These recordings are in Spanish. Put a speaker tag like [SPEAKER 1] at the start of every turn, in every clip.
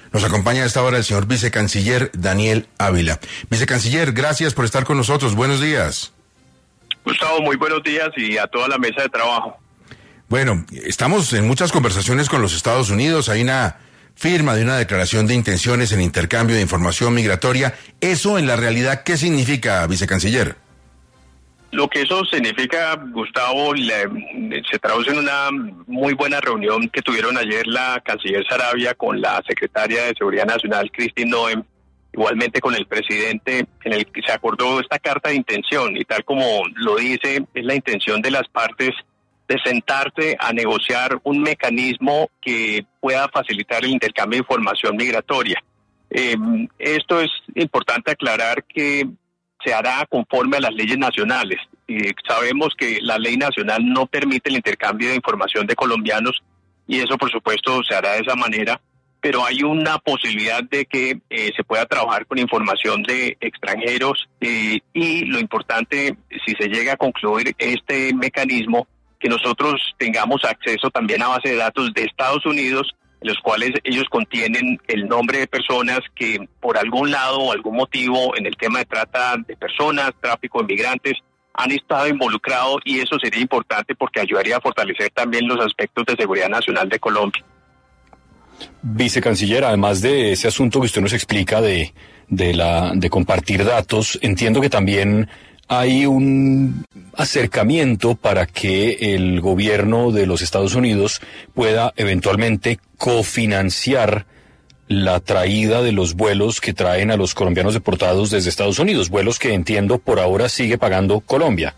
[SPEAKER 1] Nos acompaña a esta hora el señor vicecanciller Daniel Ávila. Vicecanciller, gracias por estar con nosotros. Buenos días.
[SPEAKER 2] Gustavo, muy buenos días y a toda la mesa de trabajo.
[SPEAKER 1] Bueno, estamos en muchas conversaciones con los Estados Unidos. Hay una firma de una declaración de intenciones en intercambio de información migratoria. ¿Eso en la realidad qué significa, vicecanciller?
[SPEAKER 2] Lo que eso significa, Gustavo, se traduce en una muy buena reunión que tuvieron ayer la canciller Sarabia con la secretaria de Seguridad Nacional, Christine Noem, igualmente con el presidente, en el que se acordó esta carta de intención, y tal como lo dice, es la intención de las partes de sentarse a negociar un mecanismo que pueda facilitar el intercambio de información migratoria. Esto es importante aclarar que se hará conforme a las leyes nacionales. Sabemos que la ley nacional no permite el intercambio de información de colombianos y eso por supuesto se hará de esa manera, pero hay una posibilidad de que se pueda trabajar con información de extranjeros y lo importante, si se llega a concluir este mecanismo, que nosotros tengamos acceso también a base de datos de Estados Unidos, en los cuales ellos contienen el nombre de personas que por algún lado o algún motivo en el tema de trata de personas, tráfico de migrantes, han estado involucrados, y eso sería importante porque ayudaría a fortalecer también los aspectos de seguridad nacional de Colombia.
[SPEAKER 3] Vicecanciller, además de ese asunto que usted nos explica de compartir datos, entiendo que también hay un acercamiento para que el gobierno de los Estados Unidos pueda eventualmente cofinanciar la traída de los vuelos que traen a los colombianos deportados desde Estados Unidos, vuelos que entiendo por ahora sigue pagando Colombia.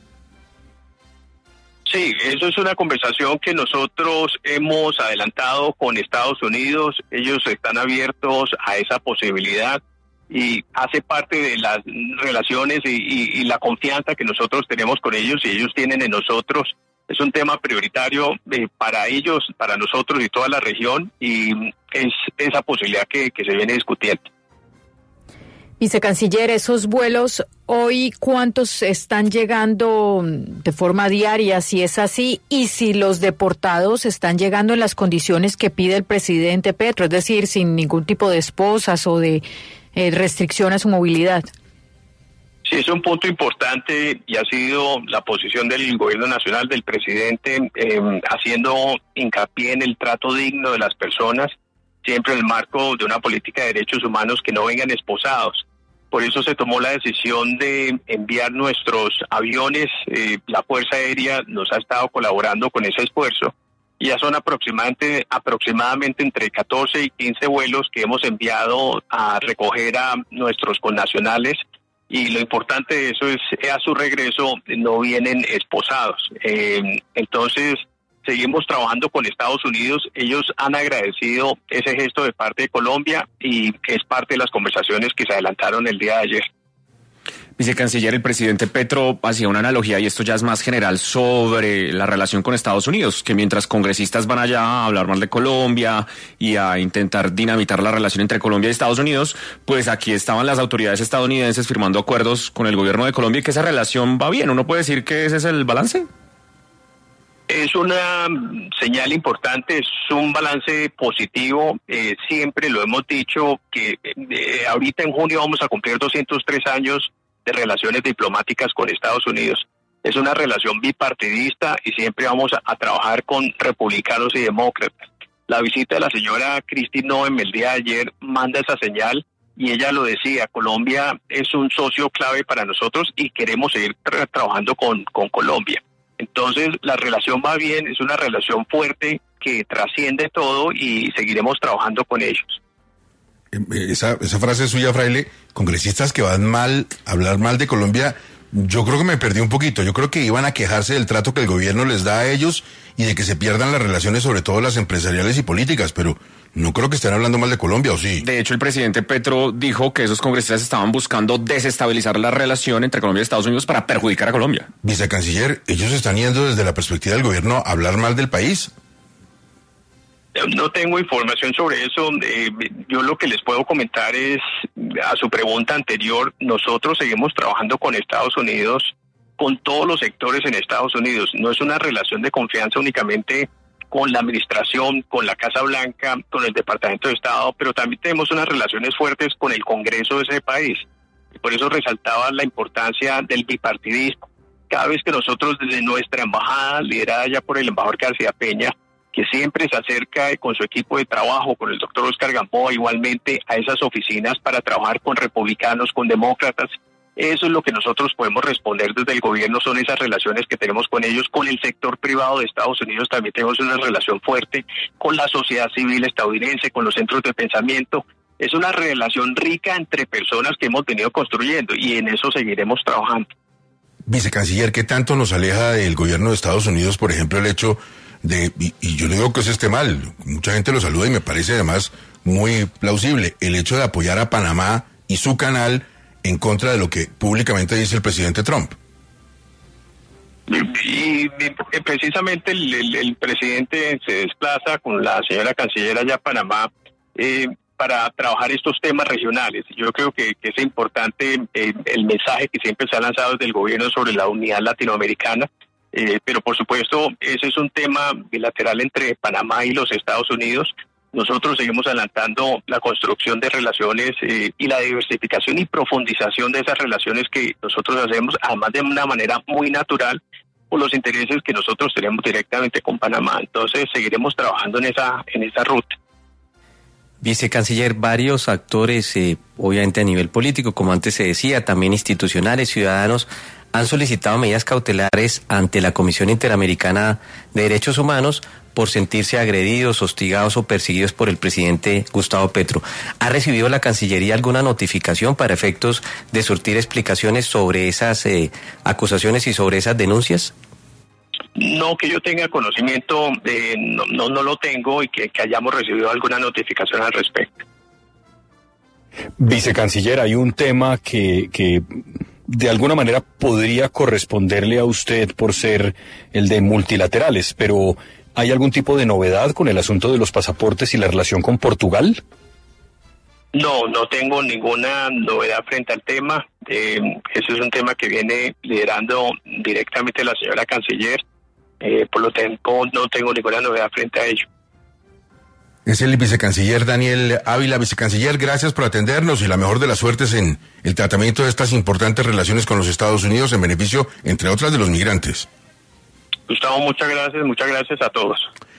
[SPEAKER 2] Sí, eso es una conversación que nosotros hemos adelantado con Estados Unidos. Ellos están abiertos a esa posibilidad y hace parte de las relaciones y la confianza que nosotros tenemos con ellos y ellos tienen en nosotros. Es un tema prioritario para ellos, para nosotros y toda la región, y es esa posibilidad que se viene discutiendo.
[SPEAKER 4] Vicecanciller, esos vuelos hoy, ¿cuántos están llegando de forma diaria, si es así? Y si los deportados están llegando en las condiciones que pide el presidente Petro, es decir, sin ningún tipo de esposas o de restricción a su movilidad.
[SPEAKER 2] Sí, es un punto importante y ha sido la posición del gobierno nacional, del presidente, haciendo hincapié en el trato digno de las personas, siempre en el marco de una política de derechos humanos que no vengan esposados. Por eso se tomó la decisión de enviar nuestros aviones. La Fuerza Aérea nos ha estado colaborando con ese esfuerzo. Y ya son aproximadamente entre 14 y 15 vuelos que hemos enviado a recoger a nuestros connacionales. Y lo importante de eso es que a su regreso no vienen esposados. Entonces, seguimos trabajando con Estados Unidos. Ellos han agradecido ese gesto de parte de Colombia y es parte de las conversaciones que se adelantaron el día de ayer.
[SPEAKER 5] Vicecanciller, el presidente Petro hacía una analogía, y esto ya es más general, sobre la relación con Estados Unidos, que mientras congresistas van allá a hablar mal de Colombia y a intentar dinamitar la relación entre Colombia y Estados Unidos, pues aquí estaban las autoridades estadounidenses firmando acuerdos con el gobierno de Colombia y que esa relación va bien. ¿Uno puede decir que ese es el balance?
[SPEAKER 2] Es una señal importante, es un balance positivo. Siempre lo hemos dicho que ahorita en junio vamos a cumplir 203 años de relaciones diplomáticas con Estados Unidos. Es una relación bipartidista y siempre vamos a trabajar con republicanos y demócratas. La visita de la señora Christine Noem el día de ayer manda esa señal y ella lo decía, Colombia es un socio clave para nosotros y queremos seguir trabajando con Colombia. Entonces la relación va bien, es una relación fuerte que trasciende todo y seguiremos trabajando con ellos.
[SPEAKER 1] Esa frase suya, Fraile, congresistas que van mal, hablar mal de Colombia, yo creo que me perdí un poquito. Yo creo que iban a quejarse del trato que el gobierno les da a ellos y de que se pierdan las relaciones, sobre todo las empresariales y políticas, pero no creo que estén hablando mal de Colombia, ¿o sí?
[SPEAKER 5] De hecho, el presidente Petro dijo que esos congresistas estaban buscando desestabilizar la relación entre Colombia y Estados Unidos para perjudicar a Colombia.
[SPEAKER 1] Vicecanciller, ¿ellos están yendo desde la perspectiva del gobierno a hablar mal del país?
[SPEAKER 2] No tengo información sobre eso. Yo lo que les puedo comentar es, a su pregunta anterior, nosotros seguimos trabajando con Estados Unidos, con todos los sectores en Estados Unidos. No es una relación de confianza únicamente con la administración, con la Casa Blanca, con el Departamento de Estado, pero también tenemos unas relaciones fuertes con el Congreso de ese país. Y por eso resaltaba la importancia del bipartidismo. Cada vez que nosotros desde nuestra embajada, liderada ya por el embajador García Peña, que siempre se acerca con su equipo de trabajo, con el doctor Oscar Gamboa, igualmente a esas oficinas para trabajar con republicanos, con demócratas, eso es lo que nosotros podemos responder desde el gobierno, son esas relaciones que tenemos con ellos, con el sector privado de Estados Unidos también tenemos una relación fuerte, con la sociedad civil estadounidense, con los centros de pensamiento. Es una relación rica entre personas que hemos venido construyendo y en eso seguiremos trabajando.
[SPEAKER 1] Vicecanciller, ¿qué tanto nos aleja del gobierno de Estados Unidos, por ejemplo, el hecho de, y yo no digo que eso esté mal, mucha gente lo saluda y me parece además muy plausible, el hecho de apoyar a Panamá y su canal en contra de lo que públicamente dice el presidente Trump?
[SPEAKER 2] Y precisamente el presidente se desplaza con la señora canciller allá a Panamá para trabajar estos temas regionales. Yo creo que es importante el mensaje que siempre se ha lanzado desde el gobierno sobre la unidad latinoamericana, pero por supuesto ese es un tema bilateral entre Panamá y los Estados Unidos. Nosotros seguimos adelantando la construcción de relaciones y la diversificación y profundización de esas relaciones que nosotros hacemos, además de una manera muy natural, por los intereses que nosotros tenemos directamente con Panamá. Entonces seguiremos trabajando en esa ruta.
[SPEAKER 6] Vicecanciller, varios actores, obviamente a nivel político, como antes se decía, también institucionales, ciudadanos, han solicitado medidas cautelares ante la Comisión Interamericana de Derechos Humanos por sentirse agredidos, hostigados o perseguidos por el presidente Gustavo Petro. ¿Ha recibido la Cancillería alguna notificación para efectos de surtir explicaciones sobre esas acusaciones y sobre esas denuncias?
[SPEAKER 2] No, que yo tenga conocimiento, no lo tengo y que hayamos recibido alguna notificación al respecto.
[SPEAKER 3] Vicecanciller, hay un tema que de alguna manera podría corresponderle a usted por ser el de multilaterales, pero ¿hay algún tipo de novedad con el asunto de los pasaportes y la relación con Portugal?
[SPEAKER 2] No tengo ninguna novedad frente al tema. Ese es un tema que viene liderando directamente la señora canciller. Por lo tanto, no tengo ninguna novedad frente a ello.
[SPEAKER 1] Es el vicecanciller Daniel Ávila. Vicecanciller, gracias por atendernos y la mejor de las suertes en el tratamiento de estas importantes relaciones con los Estados Unidos en beneficio, entre otras, de los migrantes.
[SPEAKER 2] Gustavo, muchas gracias a todos.